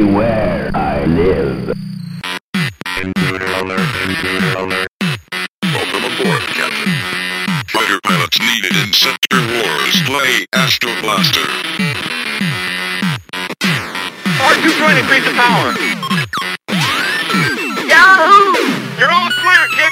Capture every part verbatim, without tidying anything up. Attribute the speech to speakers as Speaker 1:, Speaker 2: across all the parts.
Speaker 1: Beware, I live.
Speaker 2: Intruder alert, intruder alert. Welcome aboard, Captain. Fighter pilots needed in Sector Wars. Play Astro Blaster.
Speaker 3: R two trying to increase the power. Yahoo! You're all clear, kid.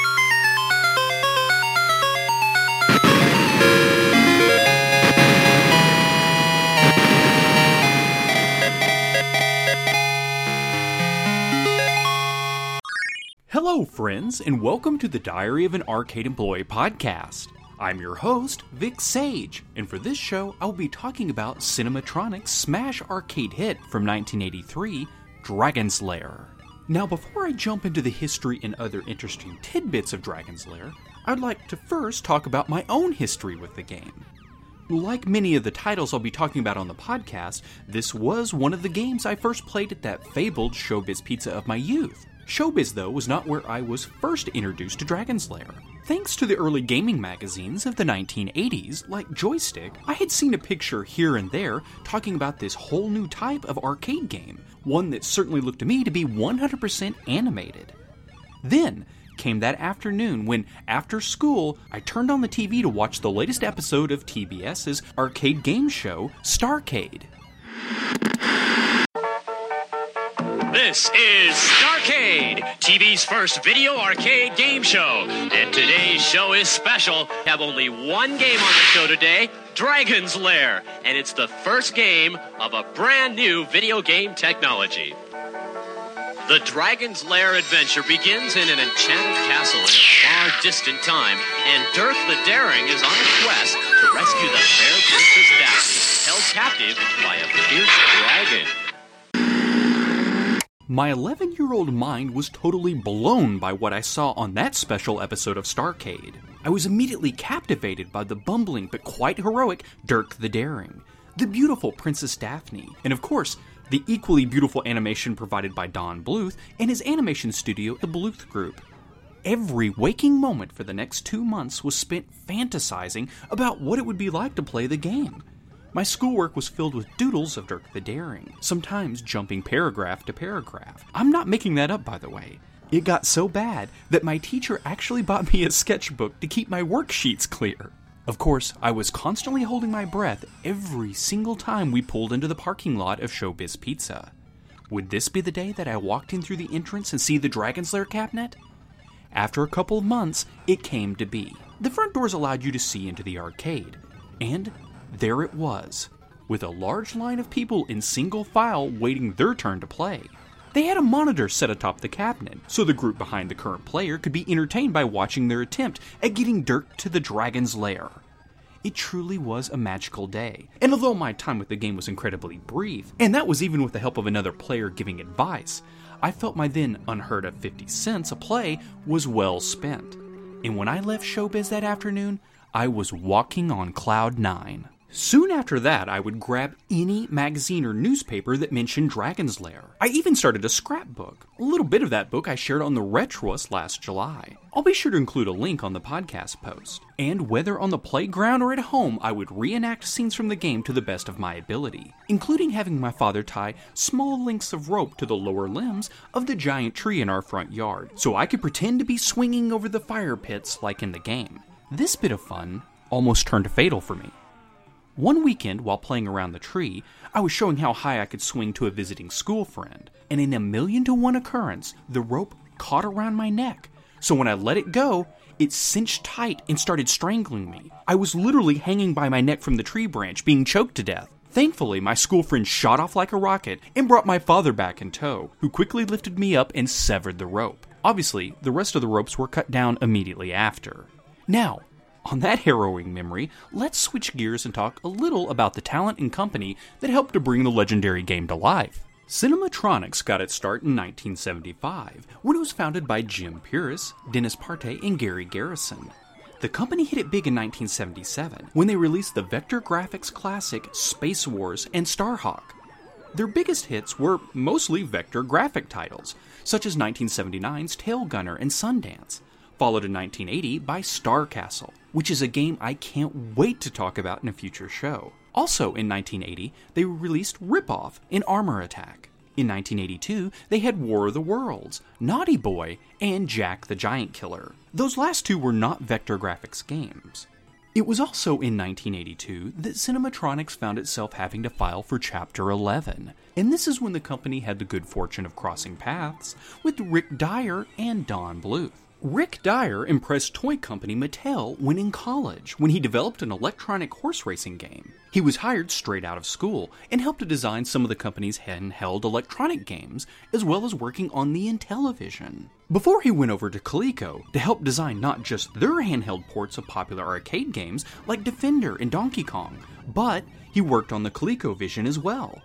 Speaker 4: Hello, friends, and welcome to the Diary of an Arcade Employee podcast. I'm your host, Vic Sage, and for this show, I'll be talking about Cinematronics' smash arcade hit from nineteen eighty-three, Dragon's Lair. Now, before I jump into the history and other interesting tidbits of Dragon's Lair, I'd like to first talk about my own history with the game. Like many of the titles I'll be talking about on the podcast, this was one of the games I first played at that fabled Showbiz Pizza of my youth. Showbiz, though, was not where I was first introduced to Dragon's Lair. Thanks to the early gaming magazines of the nineteen eighties, like Joystick, I had seen a picture here and there talking about this whole new type of arcade game, one that certainly looked to me to be one hundred percent animated. Then came that afternoon when, after school, I turned on the T V to watch the latest episode of TBS's arcade game show, Starcade.
Speaker 5: This is Starcade, T V's first video arcade game show. And today's show is special. We have only one game on the show today, Dragon's Lair. And it's the first game of a brand new video game technology. The Dragon's Lair adventure begins in an enchanted castle in a far distant time, and Dirk the Daring is on a quest to rescue the fair Princess Daphne, held captive by a fierce dragon.
Speaker 4: My eleven-year-old mind was totally blown by what I saw on that special episode of Starcade. I was immediately captivated by the bumbling but quite heroic Dirk the Daring, the beautiful Princess Daphne, and of course, the equally beautiful animation provided by Don Bluth and his animation studio, the Bluth Group. Every waking moment for the next two months was spent fantasizing about what it would be like to play the game. My schoolwork was filled with doodles of Dirk the Daring, sometimes jumping paragraph to paragraph. I'm not making that up, by the way. It got so bad that my teacher actually bought me a sketchbook to keep my worksheets clear. Of course, I was constantly holding my breath every single time we pulled into the parking lot of Showbiz Pizza. Would this be the day that I walked in through the entrance and see the Dragon's Lair cabinet? After a couple of months, it came to be. The front doors allowed you to see into the arcade, and there it was, with a large line of people in single file waiting their turn to play. They had a monitor set atop the cabinet, so the group behind the current player could be entertained by watching their attempt at getting Dirk to the Dragon's Lair. It truly was a magical day, and although my time with the game was incredibly brief, and that was even with the help of another player giving advice, I felt my then unheard of fifty cents a play was well spent. And when I left Showbiz that afternoon, I was walking on cloud nine. Soon after that, I would grab any magazine or newspaper that mentioned Dragon's Lair. I even started a scrapbook. A little bit of that book I shared on the Retroist last July. I'll be sure to include a link on the podcast post. And whether on the playground or at home, I would reenact scenes from the game to the best of my ability, including having my father tie small lengths of rope to the lower limbs of the giant tree in our front yard, so I could pretend to be swinging over the fire pits like in the game. This bit of fun almost turned fatal for me. One weekend, while playing around the tree, I was showing how high I could swing to a visiting school friend, and in a million to one occurrence, the rope caught around my neck. So when I let it go, it cinched tight and started strangling me. I was literally hanging by my neck from the tree branch, being choked to death. Thankfully, my school friend shot off like a rocket and brought my father back in tow, who quickly lifted me up and severed the rope. Obviously, the rest of the ropes were cut down immediately after. Now, on that harrowing memory, let's switch gears and talk a little about the talent and company that helped to bring the legendary game to life. Cinematronics got its start in nineteen seventy-five, when it was founded by Jim Pierce, Dennis Partey, and Gary Garrison. The company hit it big in nineteen seventy-seven, when they released the Vector Graphics classic Space Wars and Starhawk. Their biggest hits were mostly Vector graphic titles, such as nineteen seventy-nine's Tail Gunner and Sundance, followed in nineteen eighty by Star Castle, which is a game I can't wait to talk about in a future show. Also in nineteen eighty, they released Rip-Off and Armor Attack. In nineteen eighty-two, they had War of the Worlds, Naughty Boy, and Jack the Giant Killer. Those last two were not vector graphics games. It was also in nineteen eighty-two that Cinematronics found itself having to file for Chapter eleven, and this is when the company had the good fortune of crossing paths with Rick Dyer and Don Bluth. Rick Dyer impressed toy company Mattel when in college, when he developed an electronic horse racing game. He was hired straight out of school and helped to design some of the company's handheld electronic games, as well as working on the Intellivision. Before he went over to Coleco to help design not just their handheld ports of popular arcade games like Defender and Donkey Kong, but he worked on the ColecoVision as well.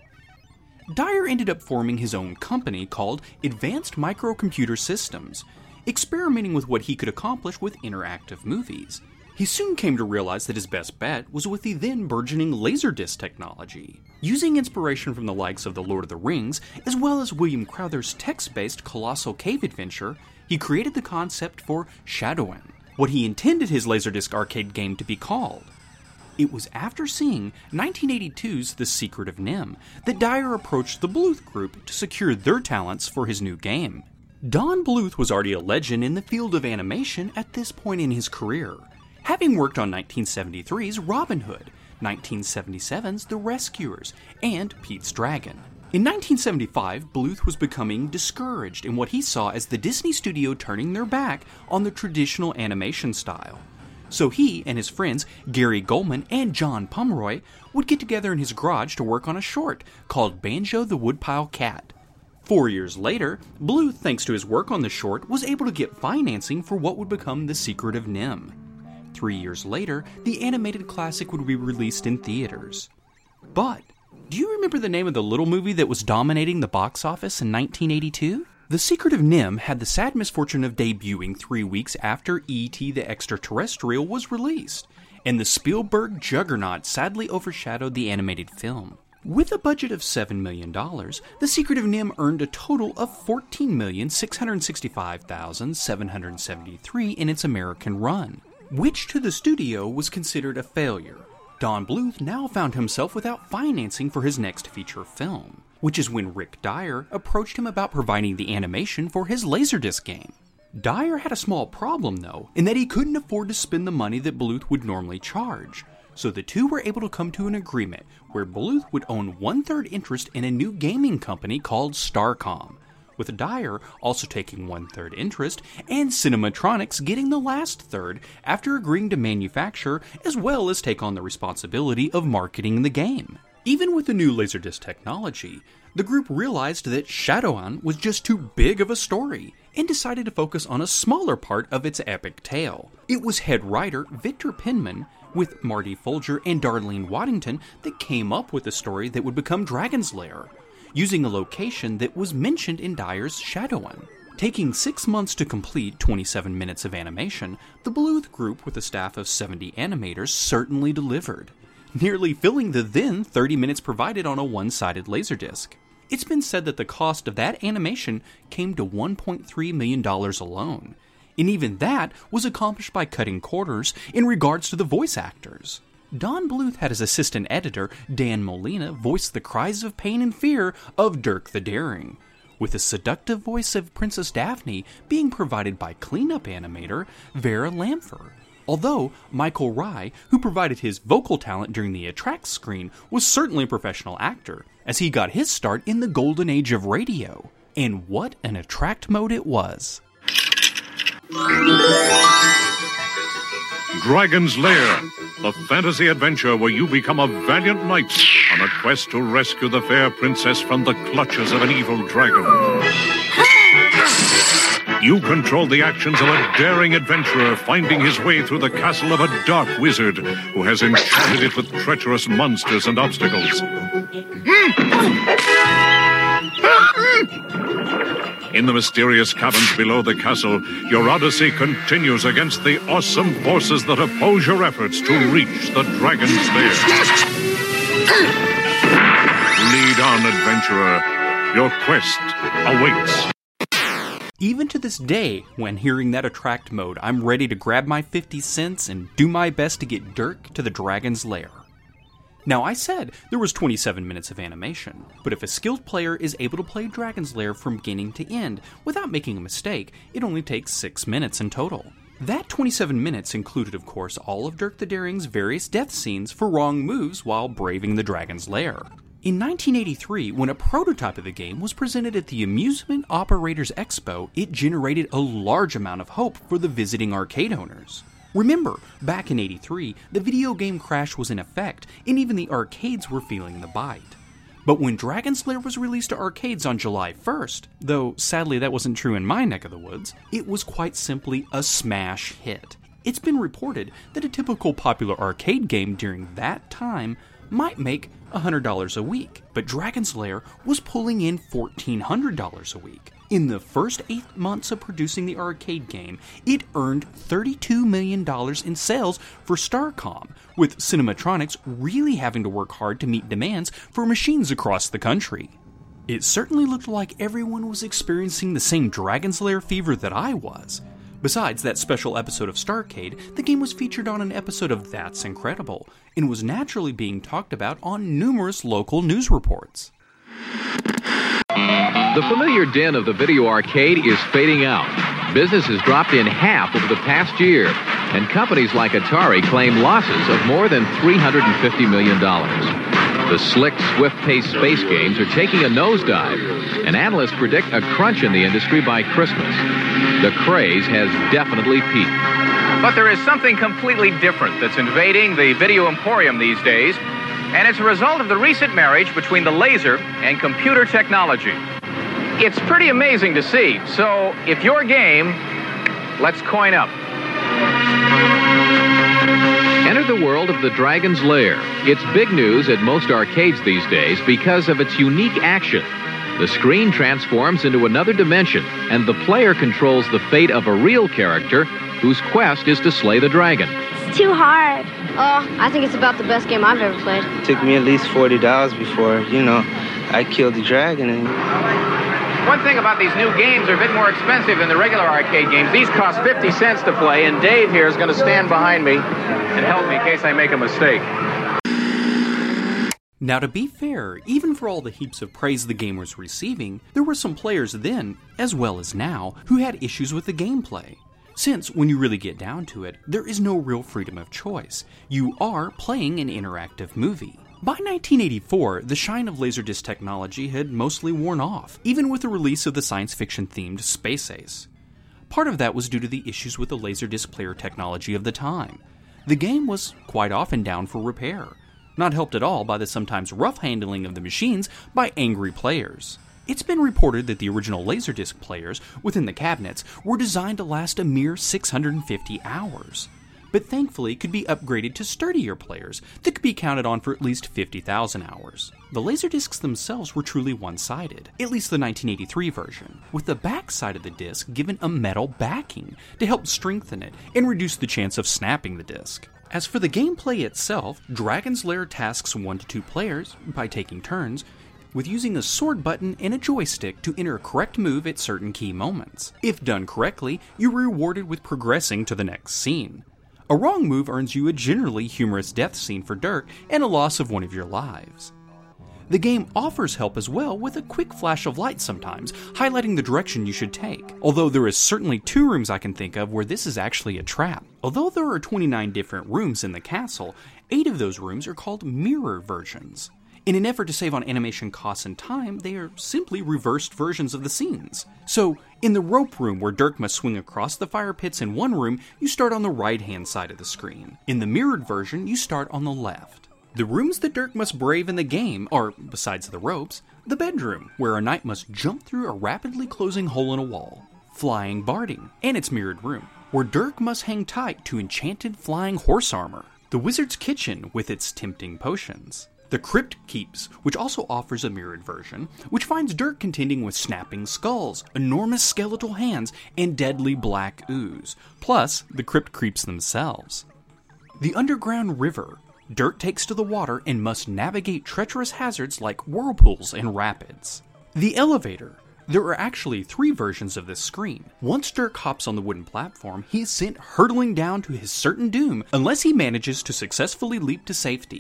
Speaker 4: Dyer ended up forming his own company called Advanced Microcomputer Systems, experimenting with what he could accomplish with interactive movies. He soon came to realize that his best bet was with the then burgeoning Laserdisc technology. Using inspiration from the likes of The Lord of the Rings, as well as William Crowther's text-based Colossal Cave Adventure, he created the concept for Shadowin, what he intended his Laserdisc arcade game to be called. It was after seeing nineteen eighty-two's The Secret of Nim that Dyer approached the Bluth Group to secure their talents for his new game. Don Bluth was already a legend in the field of animation at this point in his career, having worked on nineteen seventy-three's Robin Hood, nineteen seventy-seven's The Rescuers, and Pete's Dragon. In nineteen seventy-five, Bluth was becoming discouraged in what he saw as the Disney studio turning their back on the traditional animation style. So he and his friends Gary Goldman and John Pomeroy would get together in his garage to work on a short called Banjo the Woodpile Cat. Four years later, Bluth, thanks to his work on the short, was able to get financing for what would become The Secret of Nim. Three years later, the animated classic would be released in theaters. But, do you remember the name of the little movie that was dominating the box office in nineteen eighty-two? The Secret of Nim had the sad misfortune of debuting three weeks after E T the Extraterrestrial was released, and the Spielberg juggernaut sadly overshadowed the animated film. With a budget of seven million dollars, The Secret of Nim earned a total of fourteen million six hundred sixty-five thousand seven hundred seventy-three in its American run, which to the studio was considered a failure. Don Bluth now found himself without financing for his next feature film, which is when Rick Dyer approached him about providing the animation for his Laserdisc game. Dyer had a small problem though, in that he couldn't afford to spend the money that Bluth would normally charge. So the two were able to come to an agreement where Bluth would own one-third interest in a new gaming company called Starcom, with Dyer also taking one-third interest and Cinematronics getting the last third after agreeing to manufacture as well as take on the responsibility of marketing the game. Even with the new Laserdisc technology, the group realized that Shadowin was just too big of a story and decided to focus on a smaller part of its epic tale. It was head writer Victor Penman with Marty Folger and Darlene Waddington that came up with a story that would become Dragon's Lair, using a location that was mentioned in Dyer's Shadowin. Taking six months to complete twenty-seven minutes of animation, the Bluth Group with a staff of seventy animators certainly delivered, nearly filling the then thirty minutes provided on a one-sided Laserdisc. It's been said that the cost of that animation came to one point three million dollars alone, and even that was accomplished by cutting corners in regards to the voice actors. Don Bluth had his assistant editor, Dan Molina, voice the cries of pain and fear of Dirk the Daring, with the seductive voice of Princess Daphne being provided by cleanup animator Vera Lampher. Although Michael Rye, who provided his vocal talent during the Attract screen, was certainly a professional actor, as he got his start in the golden age of radio. And what an Attract mode it was.
Speaker 2: Dragon's Lair, the fantasy adventure where you become a valiant knight on a quest to rescue the fair princess from the clutches of an evil dragon. You control the actions of a daring adventurer finding his way through the castle of a dark wizard who has enchanted it with treacherous monsters and obstacles. In the mysterious caverns below the castle, your odyssey continues against the awesome forces that oppose your efforts to reach the Dragon's Lair. Lead on, adventurer. Your quest awaits.
Speaker 4: Even to this day, when hearing that Attract mode, I'm ready to grab my fifty cents and do my best to get Dirk to the Dragon's Lair. Now, I said there was twenty-seven minutes of animation, but if a skilled player is able to play Dragon's Lair from beginning to end without making a mistake, it only takes six minutes in total. That twenty-seven minutes included, of course, all of Dirk the Daring's various death scenes for wrong moves while braving the Dragon's Lair. In nineteen eighty-three, when a prototype of the game was presented at the Amusement Operators Expo, it generated a large amount of hope for the visiting arcade owners. Remember, back in eighty-three, the video game crash was in effect, and even the arcades were feeling the bite. But when Dragon's Lair was released to arcades on July first, though sadly that wasn't true in my neck of the woods, it was quite simply a smash hit. It's been reported that a typical popular arcade game during that time might make one hundred dollars a week, but Dragon's Lair was pulling in fourteen hundred dollars a week. In the first eight months of producing the arcade game, it earned thirty-two million dollars in sales for Starcom, with Cinematronics really having to work hard to meet demands for machines across the country. It certainly looked like everyone was experiencing the same Dragon's Lair fever that I was. Besides that special episode of Starcade, the game was featured on an episode of That's Incredible, and was naturally being talked about on numerous local news reports.
Speaker 6: The familiar den of the video arcade is fading out. Business has dropped in half over the past year, and companies like Atari claim losses of more than three hundred fifty million dollars. The slick, swift-paced space games are taking a nosedive, and analysts predict a crunch in the industry by Christmas. The craze has definitely peaked.
Speaker 7: But there is something completely different that's invading the video emporium these days, and it's a result of the recent marriage between the laser and computer technology. It's pretty amazing to see, so if you're game, let's coin up.
Speaker 6: Enter the world of the Dragon's Lair. It's big news at most arcades these days because of its unique action. The screen transforms into another dimension, and the player controls the fate of a real character whose quest is to slay the dragon.
Speaker 8: It's too hard. Oh, I think it's about the best game I've ever played.
Speaker 9: It took me at least forty dollars before, you know, I killed the dragon. And
Speaker 7: one thing about these new games are a bit more expensive than the regular arcade games. These cost fifty cents to play, and Dave here is going to stand behind me and help me in case I make a mistake.
Speaker 4: Now, to be fair, even for all the heaps of praise the game was receiving, there were some players then, as well as now, who had issues with the gameplay. Since, when you really get down to it, there is no real freedom of choice. You are playing an interactive movie. By nineteen eighty-four, the shine of Laserdisc technology had mostly worn off, even with the release of the science fiction-themed Space Ace. Part of that was due to the issues with the Laserdisc player technology of the time. The game was quite often down for repair, not helped at all by the sometimes rough handling of the machines by angry players. It's been reported that the original Laserdisc players within the cabinets were designed to last a mere six hundred fifty hours, but thankfully could be upgraded to sturdier players that could be counted on for at least fifty thousand hours. The Laserdiscs themselves were truly one-sided, at least the nineteen eighty-three version, with the back side of the disc given a metal backing to help strengthen it and reduce the chance of snapping the disc. As for the gameplay itself, Dragon's Lair tasks one to two players, by taking turns, with using a sword button and a joystick to enter a correct move at certain key moments. If done correctly, you're rewarded with progressing to the next scene. A wrong move earns you a generally humorous death scene for Dirk and a loss of one of your lives. The game offers help as well with a quick flash of light sometimes, highlighting the direction you should take. Although there is certainly two rooms I can think of where this is actually a trap. Although there are twenty-nine different rooms in the castle, eight of those rooms are called mirror versions. In an effort to save on animation costs and time, they are simply reversed versions of the scenes. So, in the rope room where Dirk must swing across the fire pits in one room, you start on the right-hand side of the screen. In the mirrored version, you start on the left. The rooms that Dirk must brave in the game are, besides the ropes, the bedroom, where a knight must jump through a rapidly closing hole in a wall, Flying Barding, and its mirrored room, where Dirk must hang tight to enchanted flying horse armor, the wizard's kitchen with its tempting potions, the Crypt Keeps, which also offers a mirrored version, which finds Dirk contending with snapping skulls, enormous skeletal hands, and deadly black ooze, plus the Crypt Creeps themselves. The underground river. Dirk takes to the water and must navigate treacherous hazards like whirlpools and rapids. The elevator. There are actually three versions of this screen. Once Dirk hops on the wooden platform, he is sent hurtling down to his certain doom unless he manages to successfully leap to safety.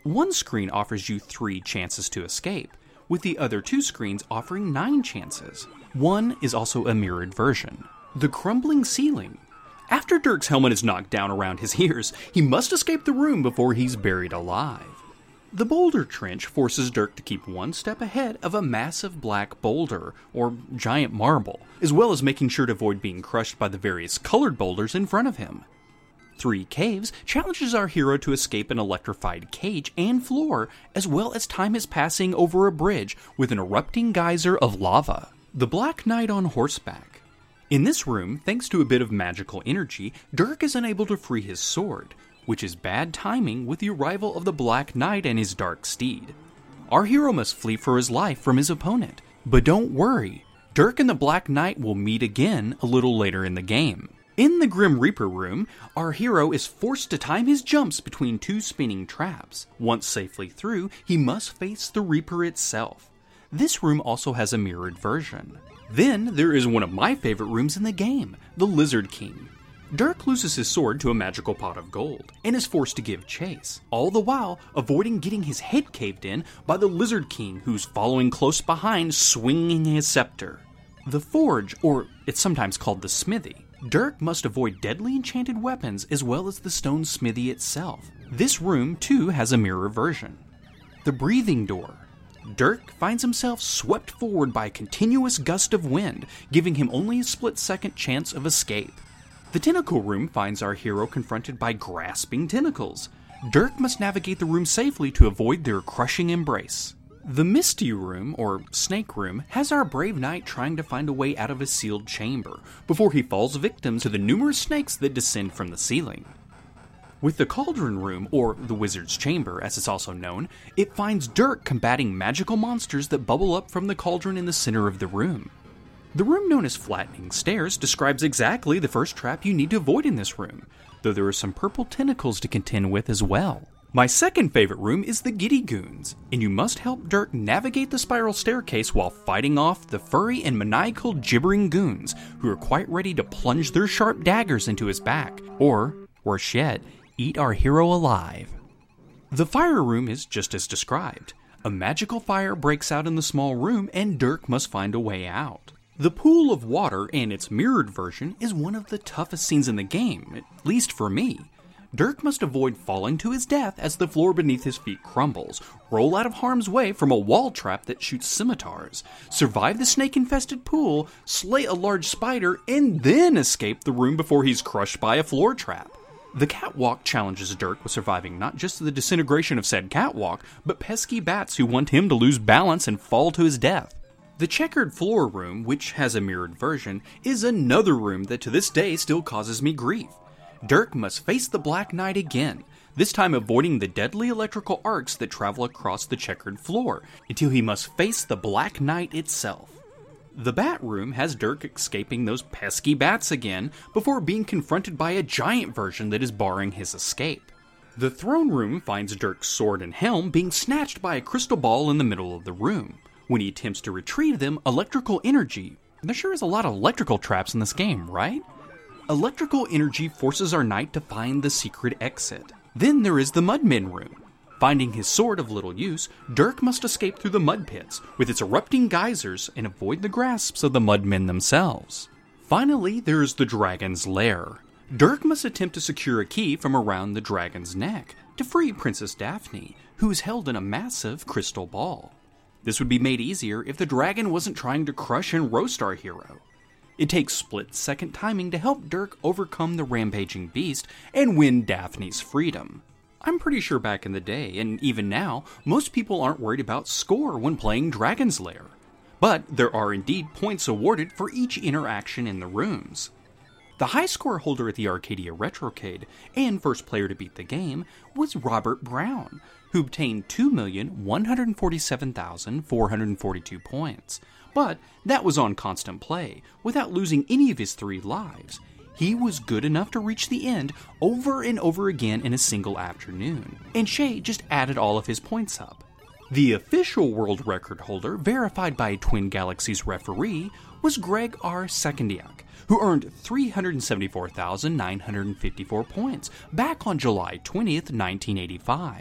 Speaker 4: One screen offers you three chances to escape, with the other two screens offering nine chances. One is also a mirrored version. The crumbling ceiling. After Dirk's helmet is knocked down around his ears, he must escape the room before he's buried alive. The boulder trench forces Dirk to keep one step ahead of a massive black boulder, or giant marble, as well as making sure to avoid being crushed by the various colored boulders in front of him. Three Caves challenges our hero to escape an electrified cage and floor, as well as time his passing over a bridge with an erupting geyser of lava. The Black Knight on horseback. In this room, thanks to a bit of magical energy, Dirk is unable to free his sword, which is bad timing with the arrival of the Black Knight and his dark steed. Our hero must flee for his life from his opponent. But don't worry, Dirk and the Black Knight will meet again a little later in the game. In the Grim Reaper room, our hero is forced to time his jumps between two spinning traps. Once safely through, he must face the Reaper itself. This room also has a mirrored version. Then there is one of my favorite rooms in the game, the Lizard King. Dirk loses his sword to a magical pot of gold, and is forced to give chase, all the while avoiding getting his head caved in by the Lizard King, who's following close behind, swinging his scepter. The Forge, or it's sometimes called the Smithy. Dirk must avoid deadly enchanted weapons as well as the stone smithy itself. This room, too, has a mirror version. The Breathing Door. Dirk finds himself swept forward by a continuous gust of wind, giving him only a split-second chance of escape. The Tentacle Room finds our hero confronted by grasping tentacles. Dirk must navigate the room safely to avoid their crushing embrace. The Misty Room, or Snake Room, has our brave knight trying to find a way out of a sealed chamber, before he falls victim to the numerous snakes that descend from the ceiling. With the Cauldron Room, or the Wizard's Chamber as it's also known, it finds Dirk combating magical monsters that bubble up from the cauldron in the center of the room. The room known as Flattening Stairs describes exactly the first trap you need to avoid in this room, though there are some purple tentacles to contend with as well. My second favorite room is the Giddy Goons, and you must help Dirk navigate the spiral staircase while fighting off the furry and maniacal gibbering goons who are quite ready to plunge their sharp daggers into his back, or, worse yet, eat our hero alive. The Fire Room is just as described. A magical fire breaks out in the small room and Dirk must find a way out. The Pool of Water and its mirrored version is one of the toughest scenes in the game, at least for me. Dirk must avoid falling to his death as the floor beneath his feet crumbles, roll out of harm's way from a wall trap that shoots scimitars, survive the snake-infested pool, slay a large spider, and then escape the room before he's crushed by a floor trap. The Catwalk challenges Dirk with surviving not just the disintegration of said catwalk, but pesky bats who want him to lose balance and fall to his death. The Checkered Floor Room, which has a mirrored version, is another room that to this day still causes me grief. Dirk must face the Black Knight again, this time avoiding the deadly electrical arcs that travel across the checkered floor, until he must face the Black Knight itself. The Bat Room has Dirk escaping those pesky bats again, before being confronted by a giant version that is barring his escape. The Throne Room finds Dirk's sword and helm being snatched by a crystal ball in the middle of the room. When he attempts to retrieve them, electrical energy... There sure is a lot of electrical traps in this game, right? Electrical energy forces our knight to find the secret exit. Then there is the Mudmen Room. Finding his sword of little use, Dirk must escape through the mud pits with its erupting geysers and avoid the grasps of the mudmen themselves. Finally, there is the Dragon's Lair. Dirk must attempt to secure a key from around the dragon's neck to free Princess Daphne, who is held in a massive crystal ball. This would be made easier if the dragon wasn't trying to crush and roast our hero. It takes split-second timing to help Dirk overcome the rampaging beast and win Daphne's freedom. I'm pretty sure back in the day, and even now, most people aren't worried about score when playing Dragon's Lair. But there are indeed points awarded for each interaction in the rooms. The high score holder at the Arcadia Retrocade, and first player to beat the game, was Robert Brown, who obtained two million one hundred forty-seven thousand four hundred forty-two points. But that was on constant play, without losing any of his three lives. He was good enough to reach the end over and over again in a single afternoon, and Shay just added all of his points up. The official world record holder, verified by Twin Galaxies referee, was Greg R. Sekundiak, who earned three hundred seventy-four thousand nine hundred fifty-four points back on July twentieth, nineteen eighty-five.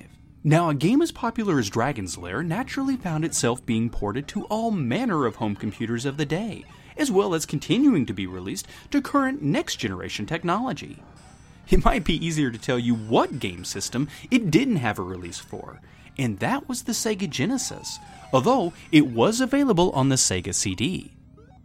Speaker 4: Now, a game as popular as Dragon's Lair naturally found itself being ported to all manner of home computers of the day, as well as continuing to be released to current next-generation technology. It might be easier to tell you what game system it didn't have a release for, and that was the Sega Genesis, although it was available on the Sega C D.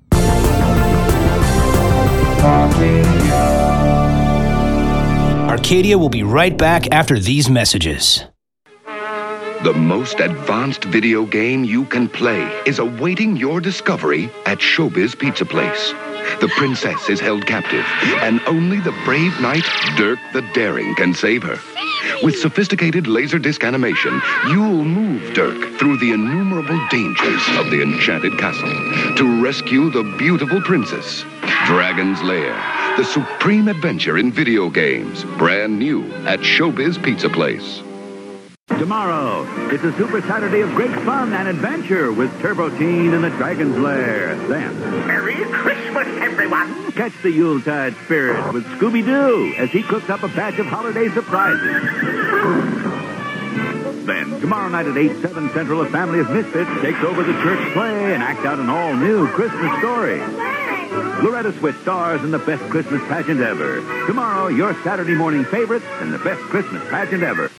Speaker 10: Arcadia will be right back after these messages.
Speaker 2: The most advanced video game you can play is awaiting your discovery at Showbiz Pizza Place. The princess is held captive, and only the brave knight, Dirk the Daring, can save her. With sophisticated Laserdisc animation, you'll move Dirk through the innumerable dangers of the enchanted castle to rescue the beautiful princess. Dragon's Lair, the supreme adventure in video games, brand new at Showbiz Pizza Place.
Speaker 11: Tomorrow, it's a Super Saturday of great fun and adventure with Turbo Teen in the Dragon's Lair. Then,
Speaker 3: Merry Christmas, everyone!
Speaker 11: catch the Yuletide spirit with Scooby-Doo as he cooks up a batch of holiday surprises. Then, tomorrow night at eight, seven Central, a family of misfits takes over the church play and act out an all-new Christmas story. Loretta Swit stars in the best Christmas pageant ever. Tomorrow, your Saturday morning favorites in the best Christmas pageant ever.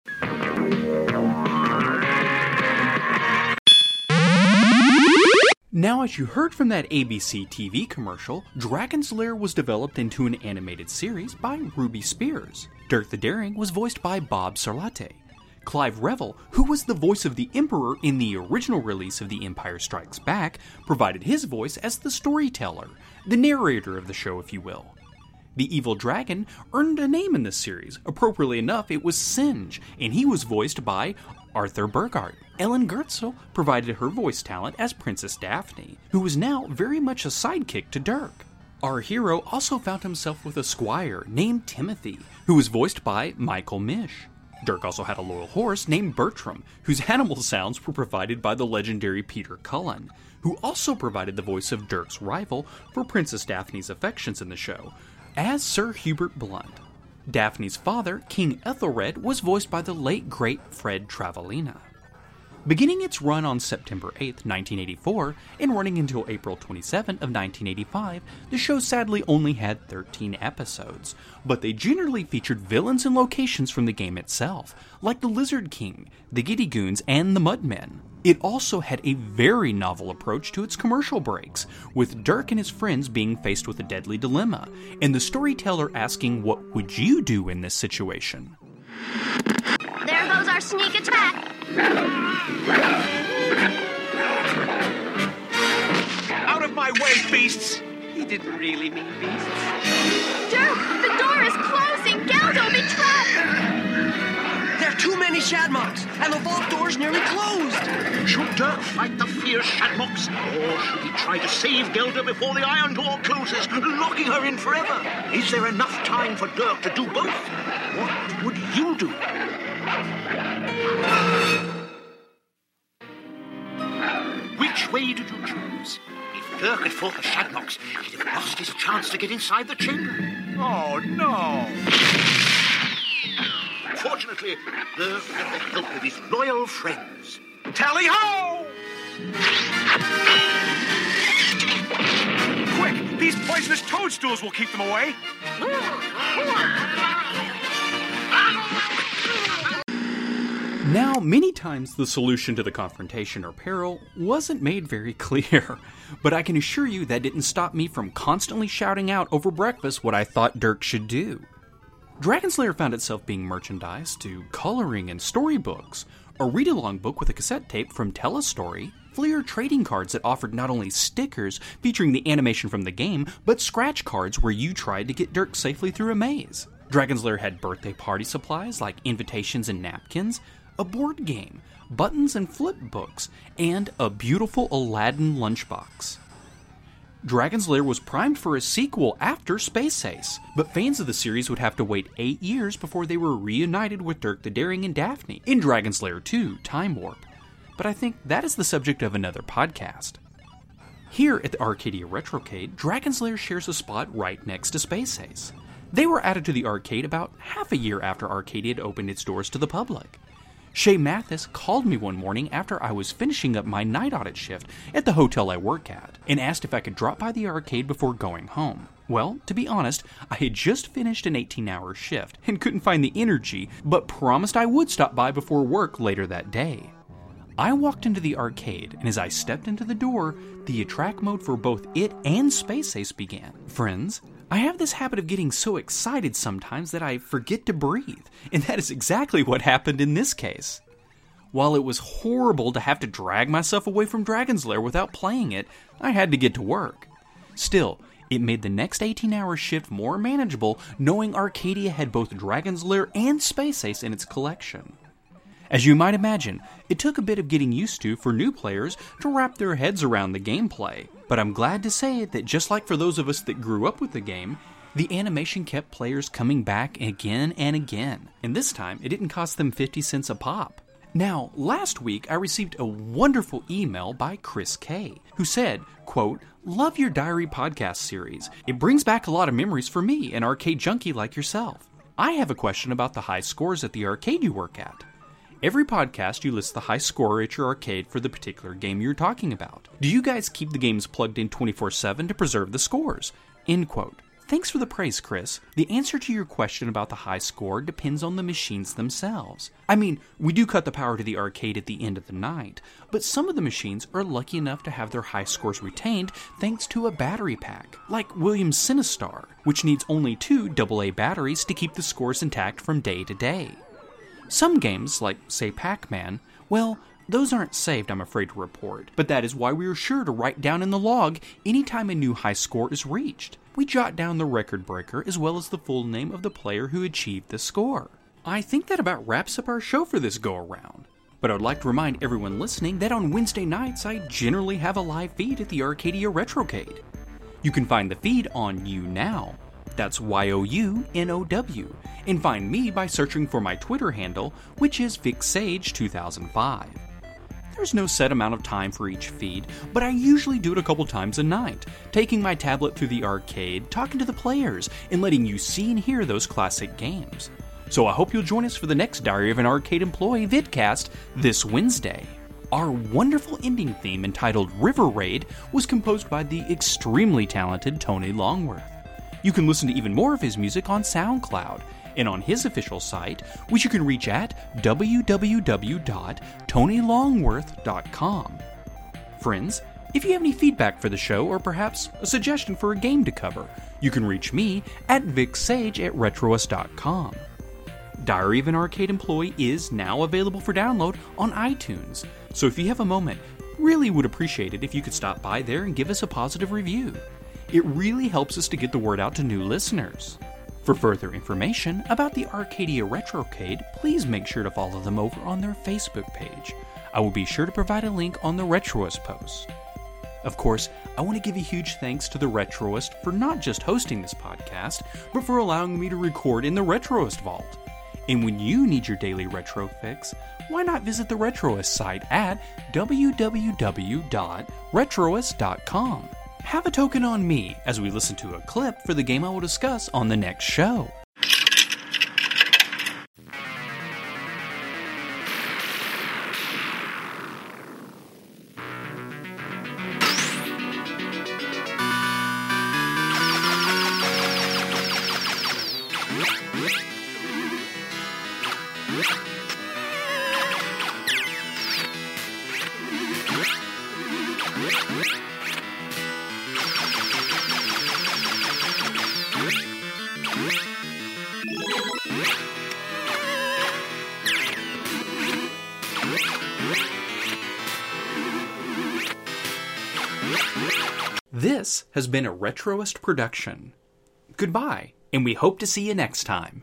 Speaker 4: Now, as you heard from that A B C T V commercial, Dragon's Lair was developed into an animated series by Ruby Spears. Dirk the Daring was voiced by Bob Sarlate. Clive Revel, who was the voice of the Emperor in the original release of The Empire Strikes Back, provided his voice as the storyteller, the narrator of the show, if you will. The evil dragon earned a name in this series. Appropriately enough, it was Singe, and he was voiced by Arthur Burgart. Ellen Gertzel provided her voice talent as Princess Daphne, who was now very much a sidekick to Dirk. Our hero also found himself with a squire named Timothy, who was voiced by Michael Mish. Dirk also had a loyal horse named Bertram, whose animal sounds were provided by the legendary Peter Cullen, who also provided the voice of Dirk's rival for Princess Daphne's affections in the show, as Sir Hubert Blunt. Daphne's father, King Ethelred, was voiced by the late great Fred Travellina. Beginning its run on September eighth, nineteen eighty-four, and running until April twenty-seventh of nineteen eighty-five, the show sadly only had thirteen episodes, but they generally featured villains and locations from the game itself, like the Lizard King, the Giddy Goons, and the Mudmen. It also had a very novel approach to its commercial breaks, with Dirk and his friends being faced with a deadly dilemma, and the storyteller asking, "What would you do in this situation?"
Speaker 8: There goes our sneak attack.
Speaker 3: Out of my way, beasts! He didn't really mean beasts.
Speaker 8: Dirk, the door is closing. Galdo will be trapped.
Speaker 12: There are too many Shadmogs, and the vault door's nearly closed.
Speaker 3: Should Dirk fight the fierce Shadmogs, or should he try to save Gelda before the iron door closes, locking her in forever? Is there enough time for Dirk to do both? What would you do? Which way did you choose? If Dirk had fought the Shadmogs, he'd have lost his chance to get inside the chamber. Oh, no! Fortunately, Dirk had the help of his loyal friends. Tally-ho!
Speaker 13: Quick! These poisonous toadstools will keep them away!
Speaker 4: Now, many times the solution to the confrontation or peril wasn't made very clear, but I can assure you that didn't stop me from constantly shouting out over breakfast what I thought Dirk should do. Dragon's Lair found itself being merchandised to coloring and storybooks, a read-along book with a cassette tape from Telestory, Fleer trading cards that offered not only stickers featuring the animation from the game, but scratch cards where you tried to get Dirk safely through a maze. Dragon's Lair had birthday party supplies like invitations and napkins, a board game, buttons and flip books, and a beautiful Aladdin lunchbox. Dragon's Lair was primed for a sequel after Space Ace, but fans of the series would have to wait eight years before they were reunited with Dirk the Daring and Daphne in Dragon's Lair two, Time Warp. But I think that is the subject of another podcast. Here at the Arcadia Retrocade, Dragon's Lair shares a spot right next to Space Ace. They were added to the arcade about half a year after Arcadia had opened its doors to the public. Shay Mathis called me one morning after I was finishing up my night audit shift at the hotel I work at and asked if I could drop by the arcade before going home. Well, to be honest, I had just finished an eighteen-hour shift and couldn't find the energy, but promised I would stop by before work later that day. I walked into the arcade, and as I stepped into the door, the attract mode for both it and Space Ace began. Friends, I have this habit of getting so excited sometimes that I forget to breathe, and that is exactly what happened in this case. While it was horrible to have to drag myself away from Dragon's Lair without playing it, I had to get to work. Still, it made the next eighteen-hour shift more manageable knowing Arcadia had both Dragon's Lair and Space Ace in its collection. As you might imagine, it took a bit of getting used to for new players to wrap their heads around the gameplay, but I'm glad to say that just like for those of us that grew up with the game, the animation kept players coming back again and again, and this time it didn't cost them fifty cents a pop. Now, last week I received a wonderful email by Chris K, who said, quote, "Love your diary podcast series. It brings back a lot of memories for me, an arcade junkie like yourself. I have a question about the high scores at the arcade you work at. Every podcast you list the high score at your arcade for the particular game you're talking about. Do you guys keep the games plugged in twenty-four seven to preserve the scores?" End quote. Thanks for the praise, Chris. The answer to your question about the high score depends on the machines themselves. I mean, we do cut the power to the arcade at the end of the night, but some of the machines are lucky enough to have their high scores retained thanks to a battery pack, like Williams Cinestar, which needs only two double A batteries to keep the scores intact from day to day. Some games, like, say, Pac-Man, well, those aren't saved, I'm afraid to report, but that is why we are sure to write down in the log anytime a new high score is reached. We jot down the record breaker as well as the full name of the player who achieved the score. I think that about wraps up our show for this go-around. But I would like to remind everyone listening that on Wednesday nights I generally have a live feed at the Arcadia Retrocade. You can find the feed on YouNow. That's Y O U N O W, and find me by searching for my Twitter handle, which is Vic Sage two thousand five. There's no set amount of time for each feed, but I usually do it a couple times a night, taking my tablet through the arcade, talking to the players, and letting you see and hear those classic games. So I hope you'll join us for the next Diary of an Arcade Employee vidcast this Wednesday. Our wonderful ending theme entitled River Raid was composed by the extremely talented Tony Longworth. You can listen to even more of his music on SoundCloud, and on his official site, which you can reach at w w w dot tony longworth dot com. Friends, if you have any feedback for the show or perhaps a suggestion for a game to cover, you can reach me at vicsage at retroist dot com. Diary of an Arcade Employee is now available for download on iTunes, so if you have a moment, really would appreciate it if you could stop by there and give us a positive review. It really helps us to get the word out to new listeners. For further information about the Arcadia Retrocade, please make sure to follow them over on their Facebook page. I will be sure to provide a link on the Retroist post. Of course, I want to give a huge thanks to the Retroist for not just hosting this podcast, but for allowing me to record in the Retroist Vault. And when you need your daily retro fix, why not visit the Retroist site at w w w dot retroist dot com. Have a token on me as we listen to a clip for the game I will discuss on the next show. This has been a Retroist production. Goodbye, and we hope to see you next time.